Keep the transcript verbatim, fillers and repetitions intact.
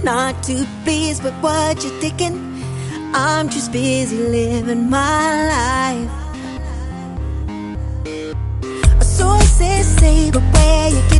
not too pleased with what you're thinking. I'm just busy living my life. Sources say, but where you